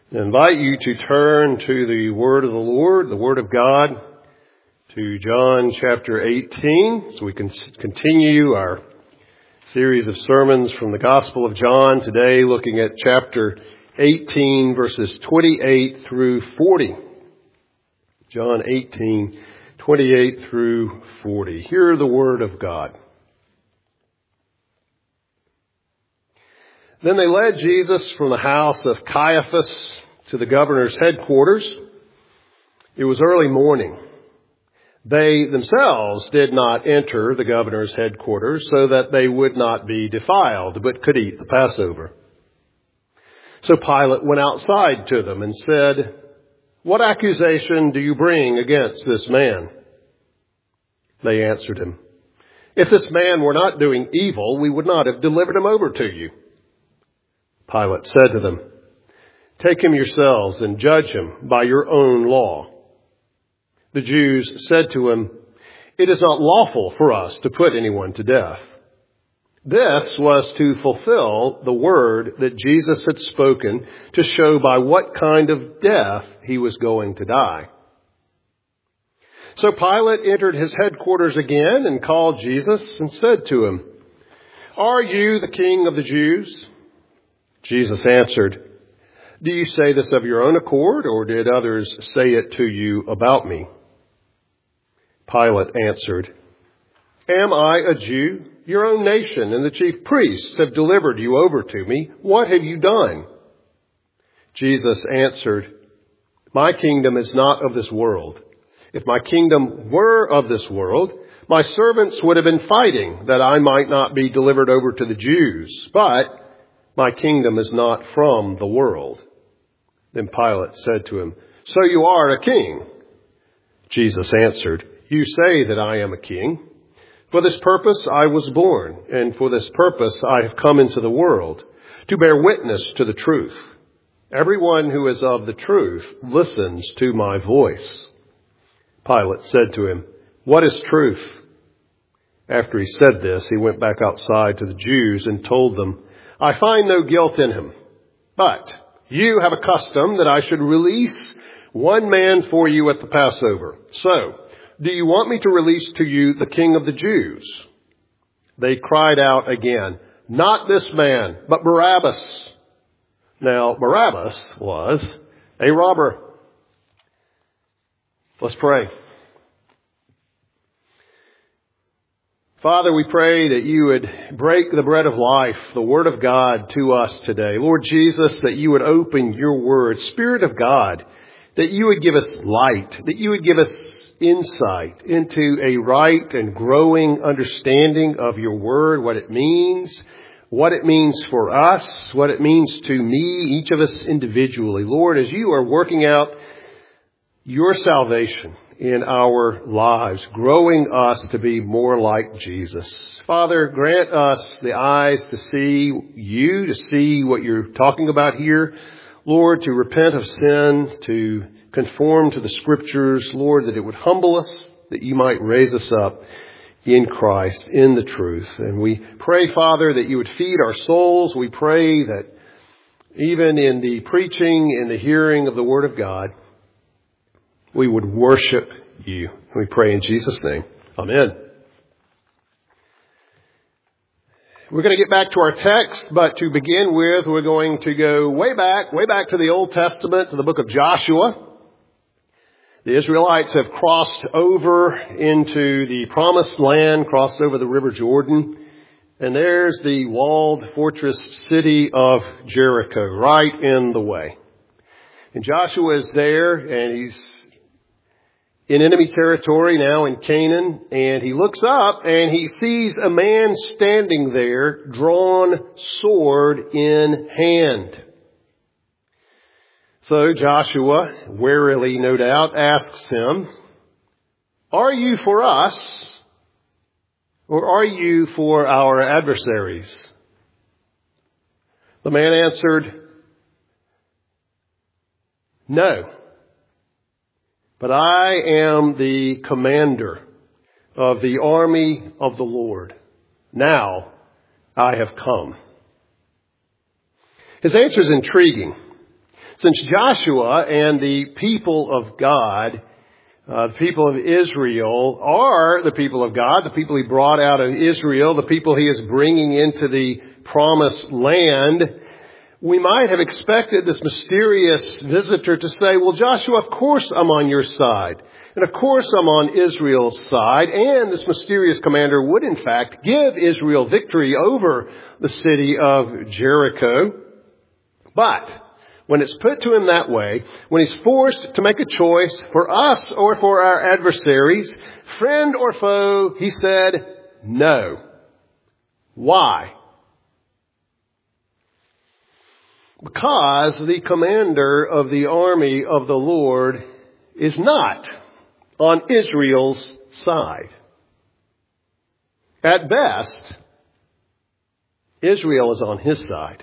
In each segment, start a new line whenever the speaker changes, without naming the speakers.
I invite you to turn to the Word of the Lord, the Word of God, to John chapter 18, so we can continue our series of sermons from the Gospel of John today, looking at chapter 18, verses 28 through 40. John 18, 28 through 40. Hear the Word of God. Then they led Jesus from the house of Caiaphas to the governor's headquarters. It was early morning. They themselves did not enter the governor's headquarters so that they would not be defiled, but could eat the Passover. So Pilate went outside to them and said, "What accusation do you bring against this man?" They answered him, "If this man were not doing evil, we would not have delivered him over to you." Pilate said to them, "Take him yourselves and judge him by your own law." The Jews said to him, "It is not lawful for us to put anyone to death." This was to fulfill the word that Jesus had spoken to show by what kind of death he was going to die. So Pilate entered his headquarters again and called Jesus and said to him, "Are you the king of the Jews?" Jesus answered, "Do you say this of your own accord, or did others say it to you about me?" Pilate answered, "Am I a Jew? Your own nation and the chief priests have delivered you over to me. What have you done?" Jesus answered, "My kingdom is not of this world. If my kingdom were of this world, my servants would have been fighting that I might not be delivered over to the Jews. But my kingdom is not from the world." Then Pilate said to him, "So you are a king?" Jesus answered, "You say that I am a king. For this purpose I was born, and for this purpose I have come into the world, to bear witness to the truth. Everyone who is of the truth listens to my voice." Pilate said to him, "What is truth?" After he said this, he went back outside to the Jews and told them, "I find no guilt in him, but you have a custom that I should release one man for you at the Passover. So, do you want me to release to you the king of the Jews?" They cried out again, "Not this man, but Barabbas." Now, Barabbas was a robber. Let's pray. Father, we pray that you would break the bread of life, the Word of God, to us today. Lord Jesus, that you would open your Word. Spirit of God, that you would give us light, that you would give us insight into a right and growing understanding of your Word, what it means for us, what it means to me, each of us individually. Lord, as you are working out your salvation in our lives, growing us to be more like Jesus. Father, grant us the eyes to see you, to see what you're talking about here. Lord, to repent of sin, to conform to the Scriptures. Lord, that it would humble us, that you might raise us up in Christ, in the truth. And we pray, Father, that you would feed our souls. We pray that even in the preaching and the hearing of the Word of God, we would worship you. We pray in Jesus' name. Amen. We're going to get back to our text, but to begin with, we're going to go way back to the Old Testament, to the book of Joshua. The Israelites have crossed over into the promised land, crossed over the River Jordan, and there's the walled fortress city of Jericho right in the way. And Joshua is there, and he's in enemy territory now in Canaan, and he looks up and he sees a man standing there, drawn sword in hand. So Joshua, warily no doubt, asks him, "Are you for us, or are you for our adversaries?" The man answered, "No. But I am the commander of the army of the Lord. Now I have come." His answer is intriguing. Since Joshua and the people of God, the people of Israel are the people of God, the people he brought out of Israel, the people he is bringing into the promised land, we might have expected this mysterious visitor to say, well, Joshua, of course I'm on your side. And of course I'm on Israel's side. And this mysterious commander would in fact give Israel victory over the city of Jericho. But when it's put to him that way, when he's forced to make a choice for us or for our adversaries, friend or foe, he said, no. Why? Because the commander of the army of the Lord is not on Israel's side. At best, Israel is on his side.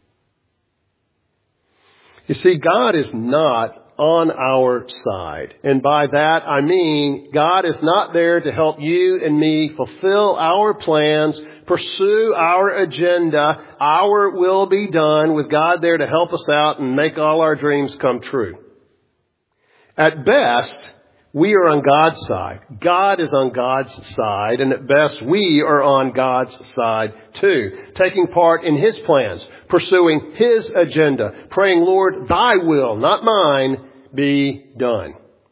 You see, God is not on our side. And by that, I mean God is not there to help you and me fulfill our plans, pursue our agenda, our will be done, with God there to help us out and make all our dreams come true. At best, we are on God's side. God is on God's side, and at best we are on God's side too, taking part in His plans, pursuing His agenda, praying, Lord, Thy will, not mine, be done.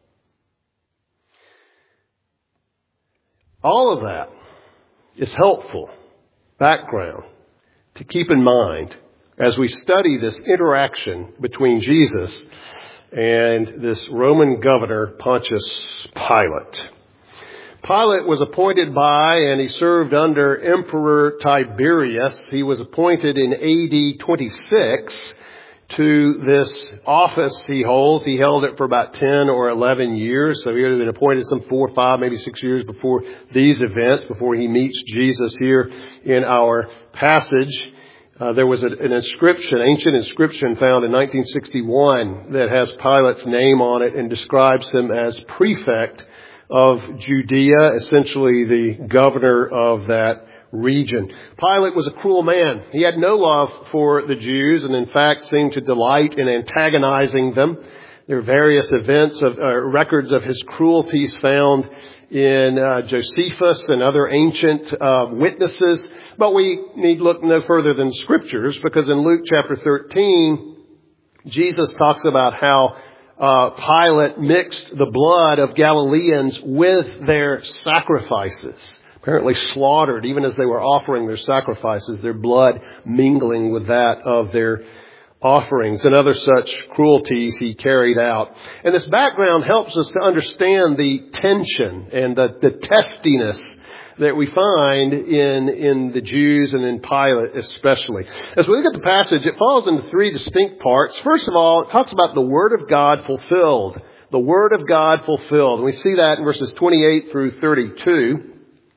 All of that is helpful background to keep in mind as we study this interaction between Jesus and this Roman governor, Pontius Pilate. Pilate was appointed by and he served under Emperor Tiberius. He was appointed in AD 26 to this office he holds. He held it for about 10 or 11 years. So he had been appointed some 4, 5, maybe 6 years before these events, before he meets Jesus here in our passage. There was an inscription, ancient inscription found in 1961 that has Pilate's name on it and describes him as prefect of Judea, essentially the governor of that region. Pilate was a cruel man. He had no love for the Jews and in fact seemed to delight in antagonizing them. There are various events records of his cruelties found in Josephus and other ancient witnesses. But we need look no further than Scriptures, because in Luke chapter 13, Jesus talks about how Pilate mixed the blood of Galileans with their sacrifices. Apparently slaughtered, even as they were offering their sacrifices, their blood mingling with that of their offerings, and other such cruelties he carried out. And this background helps us to understand the tension and the testiness that we find in the Jews and in Pilate especially. As we look at the passage, it falls into 3 distinct parts. First of all, it talks about the Word of God fulfilled. The Word of God fulfilled. And we see that in verses 28 through 32.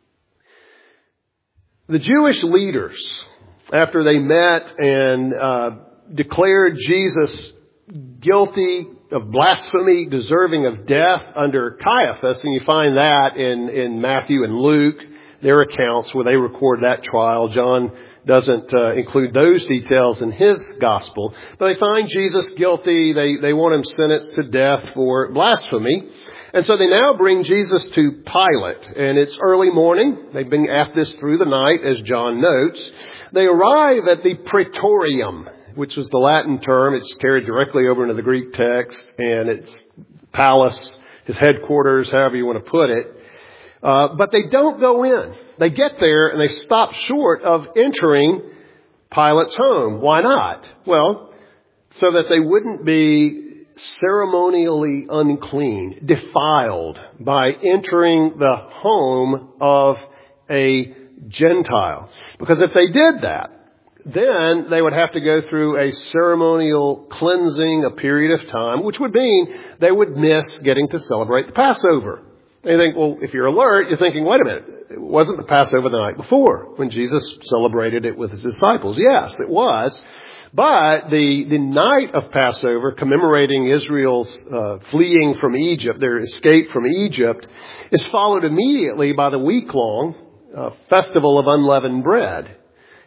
The Jewish leaders, after they met and declared Jesus guilty of blasphemy, deserving of death under Caiaphas, and you find that in Matthew and Luke, their accounts where they record that trial. John doesn't include those details in his gospel, but they find Jesus guilty. They want him sentenced to death for blasphemy. And so they now bring Jesus to Pilate, and it's early morning. They've been at this through the night, as John notes. They arrive at the Praetorium, which was the Latin term. It's carried directly over into the Greek text, and it's palace, his headquarters, however you want to put it. But they don't go in. They get there and they stop short of entering Pilate's home. Why not? Well, so that they wouldn't be ceremonially unclean, defiled by entering the home of a Gentile. Because if they did that, then they would have to go through a ceremonial cleansing, a period of time, which would mean they would miss getting to celebrate the Passover. And you think, well, if you're alert, you're thinking, wait a minute, it wasn't the Passover the night before when Jesus celebrated it with his disciples. Yes, it was. But the night of Passover, commemorating Israel's fleeing from Egypt, their escape from Egypt, is followed immediately by the week-long festival of unleavened bread.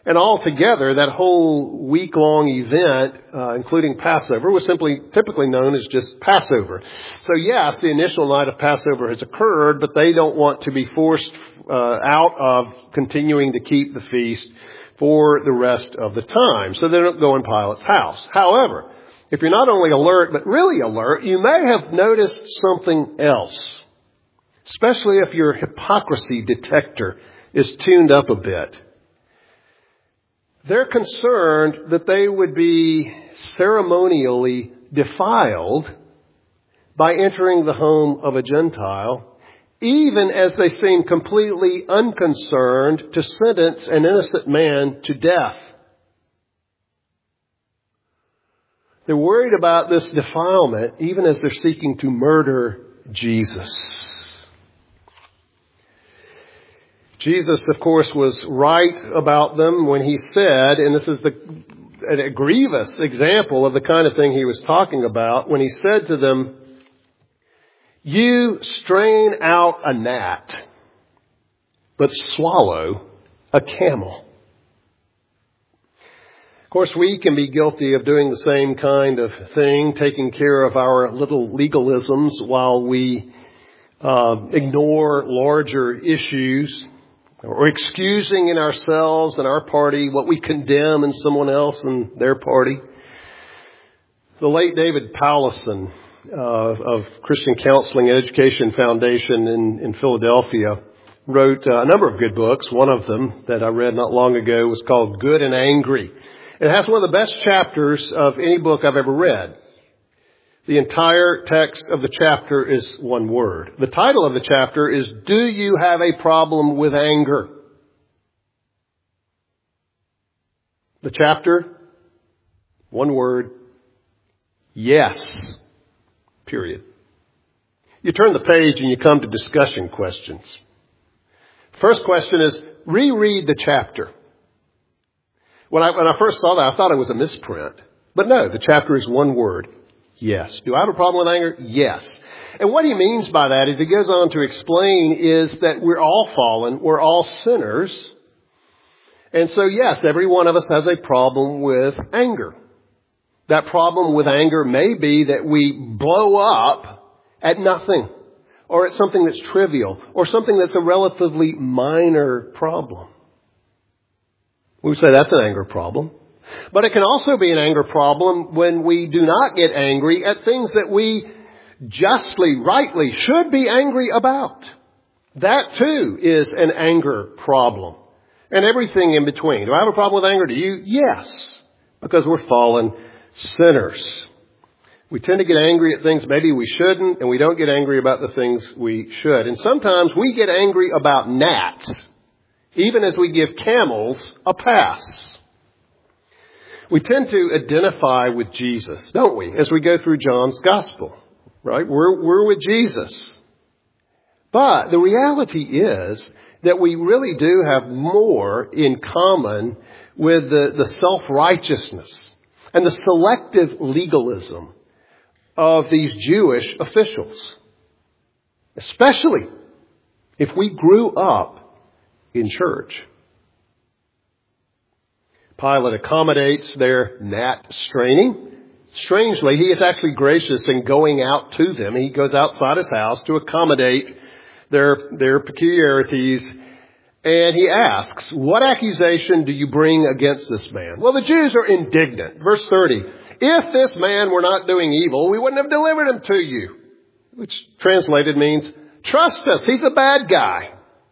And altogether, that whole week-long event, including Passover, was typically known as just Passover. So yes, the initial night of Passover has occurred, but they don't want to be forced out of continuing to keep the feast for the rest of the time. So they don't go in Pilate's house. However, if you're not only alert, but really alert, you may have noticed something else, especially if your hypocrisy detector is tuned up a bit. They're concerned that they would be ceremonially defiled by entering the home of a Gentile, even as they seem completely unconcerned to sentence an innocent man to death. They're worried about this defilement, even as they're seeking to murder Jesus. Jesus, of course, was right about them when he said, and this is a grievous example of the kind of thing he was talking about, when he said to them, "You strain out a gnat, but swallow a camel." Of course, we can be guilty of doing the same kind of thing, taking care of our little legalisms while we ignore larger issues, or excusing in ourselves and our party what we condemn in someone else and their party. The late David Powlison of Christian Counseling and Education Foundation in Philadelphia wrote a number of good books. One of them that I read not long ago was called Good and Angry. It has one of the best chapters of any book I've ever read. The entire text of the chapter is one word. The title of the chapter is, "Do You Have a Problem with Anger?" The chapter, one word, yes, period. You turn the page and you come to discussion questions. First question is, reread the chapter. When I first saw that, I thought it was a misprint. But no, the chapter is one word. Yes. Do I have a problem with anger? Yes. And what he means by that, as he goes on to explain, is that we're all fallen. We're all sinners. And so, yes, every one of us has a problem with anger. That problem with anger may be that we blow up at nothing, or at something that's trivial, or something that's a relatively minor problem. We would say that's an anger problem. But it can also be an anger problem when we do not get angry at things that we justly, rightly should be angry about. That too is an anger problem. And everything in between. Do I have a problem with anger? Do you? Yes. Because we're fallen sinners. We tend to get angry at things maybe we shouldn't, and we don't get angry about the things we should. And sometimes we get angry about gnats, even as we give camels a pass. We tend to identify with Jesus, don't we, as we go through John's gospel, right? We're with Jesus. But the reality is that we really do have more in common with the self-righteousness and the selective legalism of these Jewish officials, especially if we grew up in church. Pilate accommodates their gnat straining. Strangely, he is actually gracious in going out to them. He goes outside his house to accommodate their peculiarities. And he asks, "What accusation do you bring against this man?" Well, the Jews are indignant. Verse 30, "If this man were not doing evil, we wouldn't have delivered him to you." Which translated means, trust us, he's a bad guy.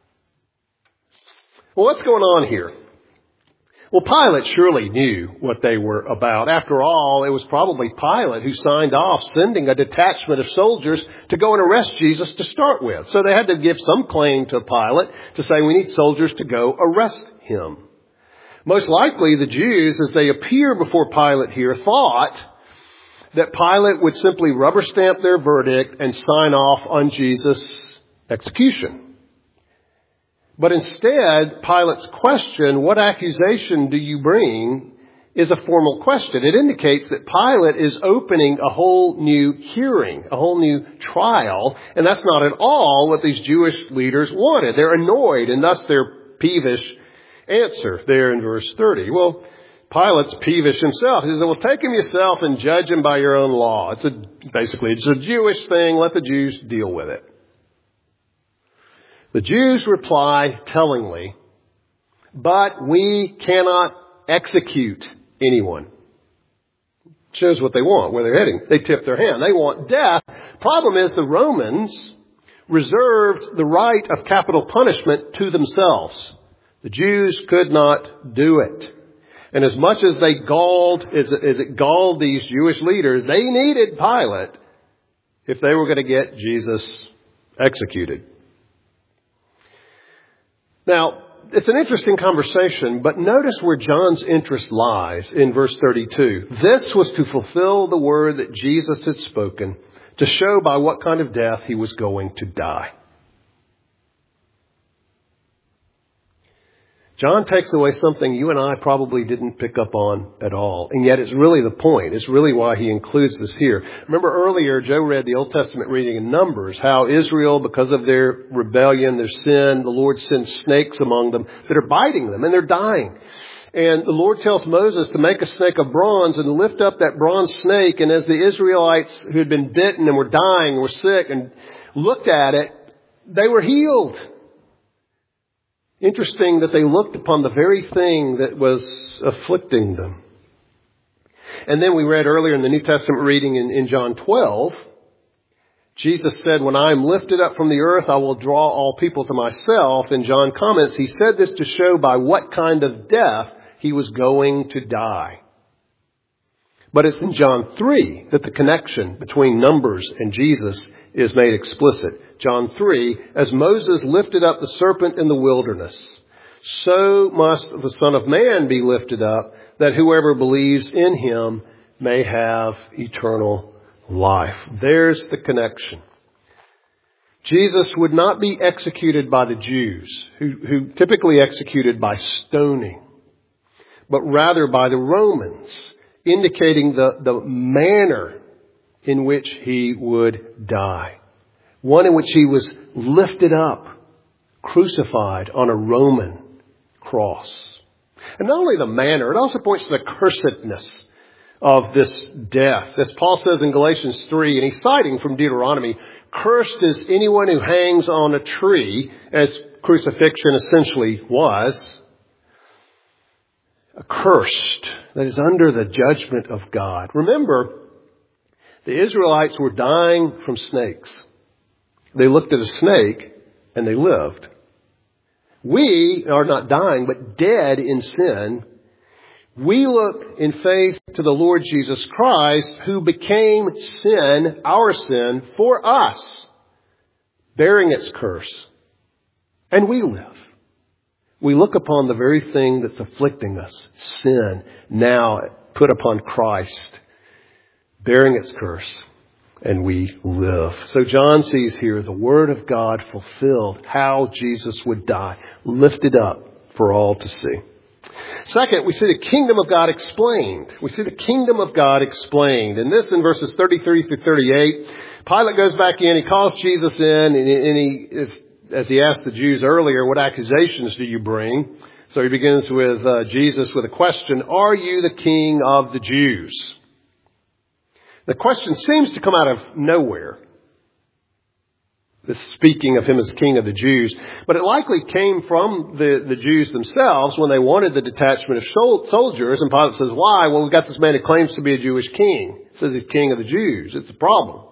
Well, what's going on here? Well, Pilate surely knew what they were about. After all, it was probably Pilate who signed off sending a detachment of soldiers to go and arrest Jesus to start with. So they had to give some claim to Pilate to say, we need soldiers to go arrest him. Most likely the Jews, as they appear before Pilate here, thought that Pilate would simply rubber stamp their verdict and sign off on Jesus' execution. But instead, Pilate's question, "What accusation do you bring?" is a formal question. It indicates that Pilate is opening a whole new hearing, a whole new trial, and that's not at all what these Jewish leaders wanted. They're annoyed, and thus they're peevish answer there in verse 30? Well, Pilate's peevish himself. He says, well, take him yourself and judge him by your own law. It's a Jewish thing. Let the Jews deal with it. The Jews reply tellingly, but we cannot execute anyone. Shows what they want, where they're heading. They tip their hand. They want death. Problem is the Romans reserved the right of capital punishment to themselves. The Jews could not do it. And as much as they galled these Jewish leaders, they needed Pilate if they were going to get Jesus executed. Now, it's an interesting conversation, but notice where John's interest lies in verse 32. This was to fulfill the word that Jesus had spoken, to show by what kind of death he was going to die. John takes away something you and I probably didn't pick up on at all. And yet it's really the point. It's really why he includes this here. Remember earlier, Joe read the Old Testament reading in Numbers, how Israel, because of their rebellion, their sin, the Lord sends snakes among them that are biting them and they're dying. And the Lord tells Moses to make a snake of bronze and lift up that bronze snake. And as the Israelites who had been bitten and were dying, were sick and looked at it, they were healed. Interesting that they looked upon the very thing that was afflicting them. And then we read earlier in the New Testament reading in John 12, Jesus said, when I am lifted up from the earth, I will draw all people to myself. And John comments, he said this to show by what kind of death he was going to die. But it's in John 3 that the connection between Numbers and Jesus is made explicit. John 3, as Moses lifted up the serpent in the wilderness, so must the Son of Man be lifted up, that whoever believes in him may have eternal life. There's the connection. Jesus would not be executed by the Jews, who typically executed by stoning, but rather by the Romans, indicating the manner in which he would die. One in which he was lifted up, crucified on a Roman cross. And not only the manner, it also points to the cursedness of this death. As Paul says in Galatians 3, and he's citing from Deuteronomy, cursed is anyone who hangs on a tree, as crucifixion essentially was. Accursed, that is under the judgment of God. Remember, the Israelites were dying from snakes. They looked at a snake and they lived. We are not dying, but dead in sin. We look in faith to the Lord Jesus Christ, who became sin, our sin, for us, bearing its curse. And we live. We look upon the very thing that's afflicting us, sin, now put upon Christ, bearing its curse. And we live. So John sees here the Word of God fulfilled, how Jesus would die, lifted up for all to see. Second, we see the kingdom of God explained. We see the kingdom of God explained. And this in verses 33 through 38. Pilate goes back in, he calls Jesus in, and he, as he asked the Jews earlier, what accusations do you bring? So he begins with Jesus with a question, are you the king of the Jews? The question seems to come out of nowhere, this speaking of him as king of the Jews, but it likely came from the Jews themselves when they wanted the detachment of soldiers. And Pilate says, why? Well, we've got this man who claims to be a Jewish king. He says he's king of the Jews. It's a problem.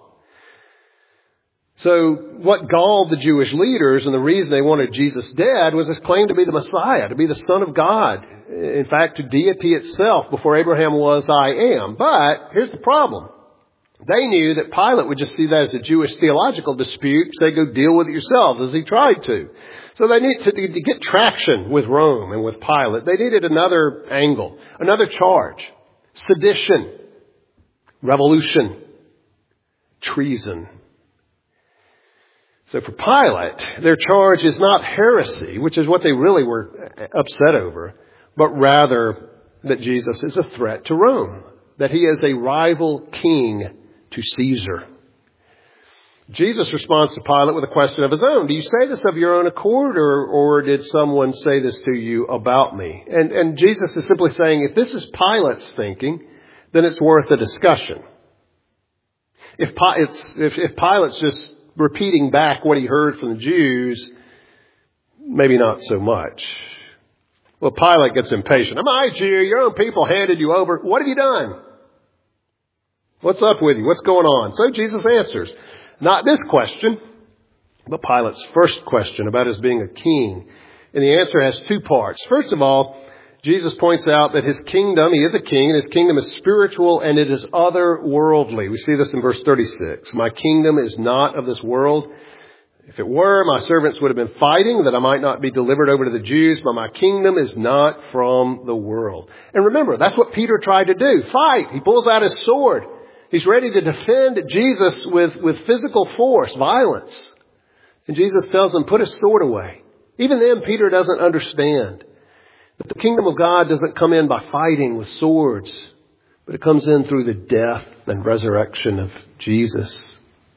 So what galled the Jewish leaders and the reason they wanted Jesus dead was his claim to be the Messiah, to be the Son of God. In fact, to deity itself. Before Abraham was, I am. But here's the problem. They knew that Pilate would just see that as a Jewish theological dispute. So they go deal with it yourselves, as he tried to. So they need to get traction with Rome and with Pilate. They needed another angle, another charge. Sedition, revolution, treason. So for Pilate, their charge is not heresy, which is what they really were upset over, but rather that Jesus is a threat to Rome, that he is a rival king to Caesar. Jesus responds to Pilate with a question of his own. Do you say this of your own accord, or did someone say this to you about me? And Jesus is simply saying, if this is Pilate's thinking, then it's worth a discussion. If Pilate's just repeating back what he heard from the Jews, maybe not so much. Well, Pilate gets impatient. Am I a Jew? Your own people handed you over. What have you done? What's up with you? What's going on? So Jesus answers. Not this question, but Pilate's first question about his being a king. And the answer has two parts. First of all, Jesus points out that his kingdom, he is a king, and his kingdom is spiritual and it is otherworldly. We see this in verse 36. My kingdom is not of this world. If it were, my servants would have been fighting that I might not be delivered over to the Jews, but my kingdom is not from the world. And remember, that's what Peter tried to do. Fight. He pulls out his sword. He's ready to defend Jesus with physical force, violence. And Jesus tells him, put his sword away. Even then, Peter doesn't understand that the kingdom of God doesn't come in by fighting with swords, but it comes in through the death and resurrection of Jesus.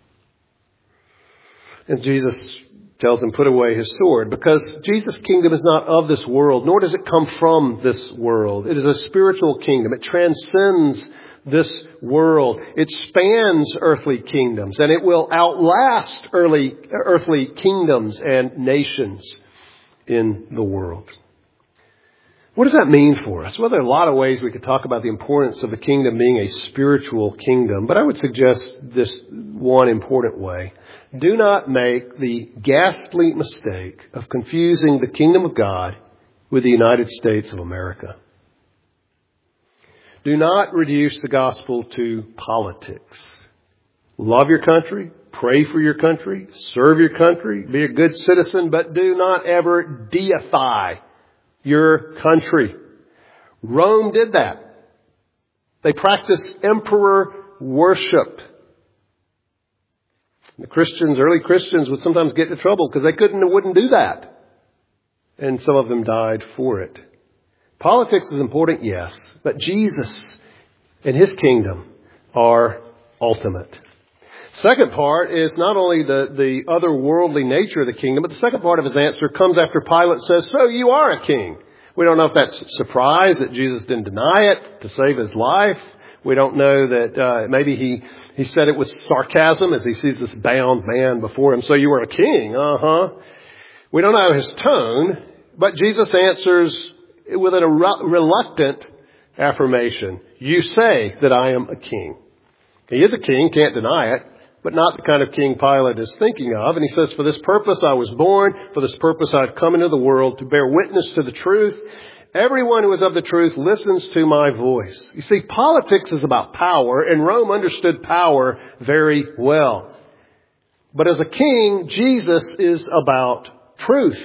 And Jesus tells him, put away his sword, because Jesus' kingdom is not of this world, nor does it come from this world. It is a spiritual kingdom. It transcends this world. It spans earthly kingdoms, and it will outlast earthly kingdoms and nations in the world. What does that mean for us? Well, there are a lot of ways we could talk about the importance of the kingdom being a spiritual kingdom, but I would suggest this one important way. Do not make the ghastly mistake of confusing the kingdom of God with the United States of America. Do not reduce the gospel to politics. Love your country, pray for your country, serve your country, be a good citizen, but do not ever deify your country. Rome did that. They practiced emperor worship. The early Christians would sometimes get into trouble because they wouldn't do that. And some of them died for it. Politics is important, yes, but Jesus and his kingdom are ultimate. Second part is not only the otherworldly nature of the kingdom, but the second part of his answer comes after Pilate says, so you are a king. We don't know if that's a surprise that Jesus didn't deny it to save his life. We don't know that maybe he said it with sarcasm as he sees this bound man before him. So you were a king, We don't know his tone, but Jesus answers with a reluctant affirmation. You say that I am a king. He is a king, can't deny it, but not the kind of king Pilate is thinking of. And he says, for this purpose I was born, for this purpose I've come into the world, to bear witness to the truth. Everyone who is of the truth listens to my voice. You see, politics is about power, and Rome understood power very well. But as a king, Jesus is about truth.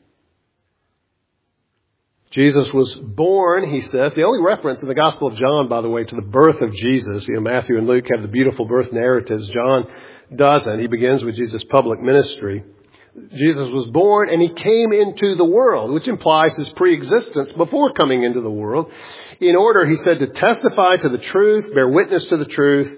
Jesus was born, he says. The only reference in the Gospel of John, by the way, to the birth of Jesus. Matthew and Luke have the beautiful birth narratives. John doesn't. He begins with Jesus' public ministry. Jesus was born and he came into the world, which implies his pre-existence before coming into the world, in order, he said, to testify to the truth, bear witness to the truth.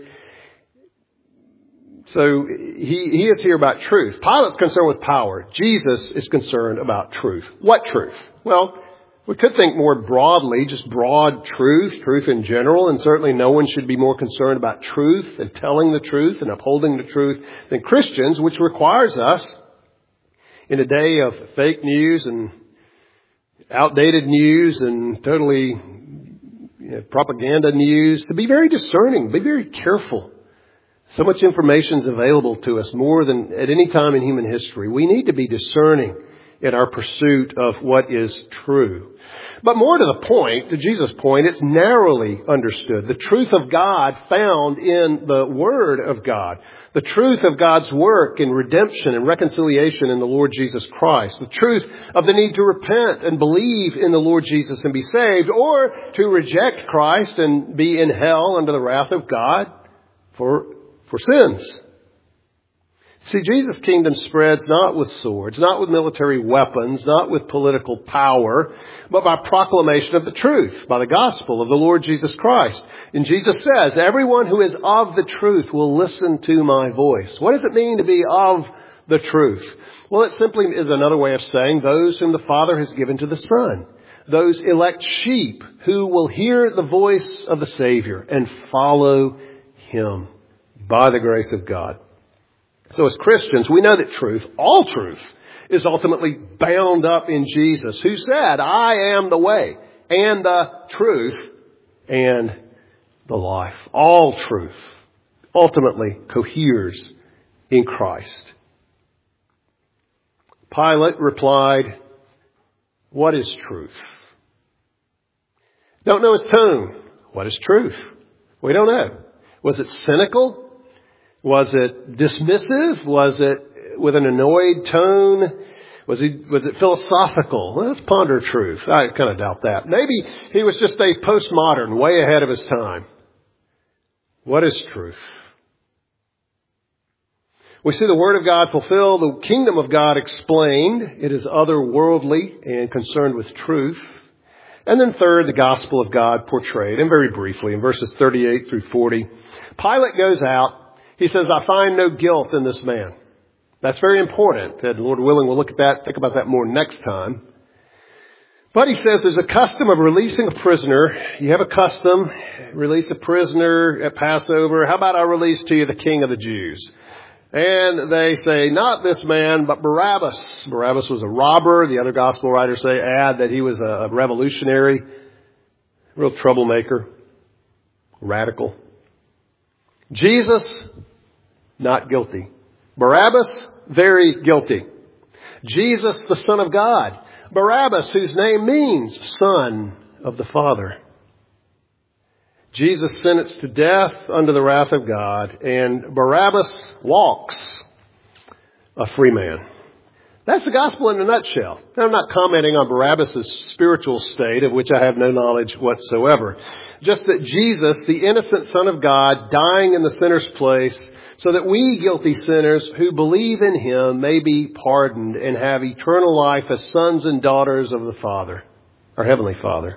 So he is here about truth. Pilate's concerned with power. Jesus is concerned about truth. What truth? Well, we could think more broadly, just broad truth in general, and certainly no one should be more concerned about truth and telling the truth and upholding the truth than Christians, which requires us, in a day of fake news and outdated news and totally propaganda news, to be very discerning, be very careful. So much information is available to us, more than at any time in human history. We need to be discerning in our pursuit of what is true. But more to the point, to Jesus' point, it's narrowly understood. The truth of God found in the Word of God. The truth of God's work in redemption and reconciliation in the Lord Jesus Christ. The truth of the need to repent and believe in the Lord Jesus and be saved, or to reject Christ and be in hell under the wrath of God for sins. See, Jesus' kingdom spreads not with swords, not with military weapons, not with political power, but by proclamation of the truth, by the gospel of the Lord Jesus Christ. And Jesus says, everyone who is of the truth will listen to my voice. What does it mean to be of the truth? Well, it simply is another way of saying those whom the Father has given to the Son. Those elect sheep who will hear the voice of the Savior and follow Him by the grace of God. So as Christians, we know that truth, all truth, is ultimately bound up in Jesus, who said, I am the way and the truth and the life. All truth ultimately coheres in Christ. Pilate replied, what is truth? Don't know his tone. What is truth? We don't know. Was it cynical? Was it dismissive? Was it with an annoyed tone? Was it philosophical? Well, let's ponder truth. I kind of doubt that. Maybe he was just a postmodern, way ahead of his time. What is truth? We see the Word of God fulfilled, the kingdom of God explained. It is otherworldly and concerned with truth. And then third, the gospel of God portrayed, and very briefly, in verses 38 through 40. Pilate goes out. He says, I find no guilt in this man. That's very important. And Lord willing, we'll look at that, think about that more next time. But he says there's a custom of releasing a prisoner. You have a custom, release a prisoner at Passover. How about I release to you the King of the Jews? And they say, not this man, but Barabbas. Barabbas was a robber. The other gospel writers add that he was a revolutionary, real troublemaker, radical. Jesus, not guilty. Barabbas, very guilty. Jesus, the Son of God. Barabbas, whose name means Son of the Father. Jesus sentenced to death under the wrath of God, and Barabbas walks a free man. That's the gospel in a nutshell. Now, I'm not commenting on Barabbas' spiritual state, of which I have no knowledge whatsoever. Just that Jesus, the innocent Son of God, dying in the sinner's place, so that we guilty sinners who believe in Him may be pardoned and have eternal life as sons and daughters of the Father, our Heavenly Father.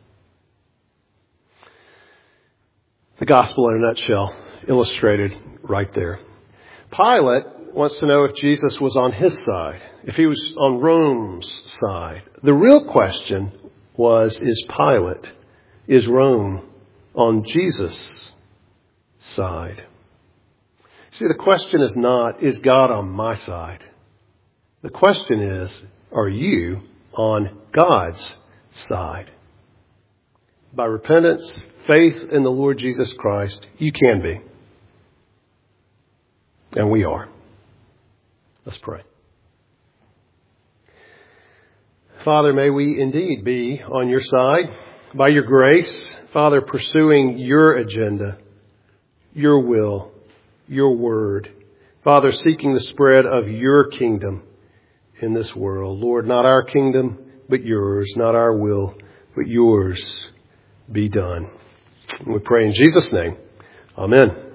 The gospel in a nutshell, illustrated right there. Pilate wants to know if Jesus was on his side, if he was on Rome's side. The real question was, is Rome on Jesus' side? See, the question is not, is God on my side? The question is, are you on God's side? By repentance, faith in the Lord Jesus Christ, you can be. And we are. Let's pray. Father, may we indeed be on your side. By your grace, Father, pursuing your agenda, your will, your word. Father, seeking the spread of your kingdom in this world. Lord, not our kingdom, but yours. Not our will, but yours be done. And we pray in Jesus' name. Amen.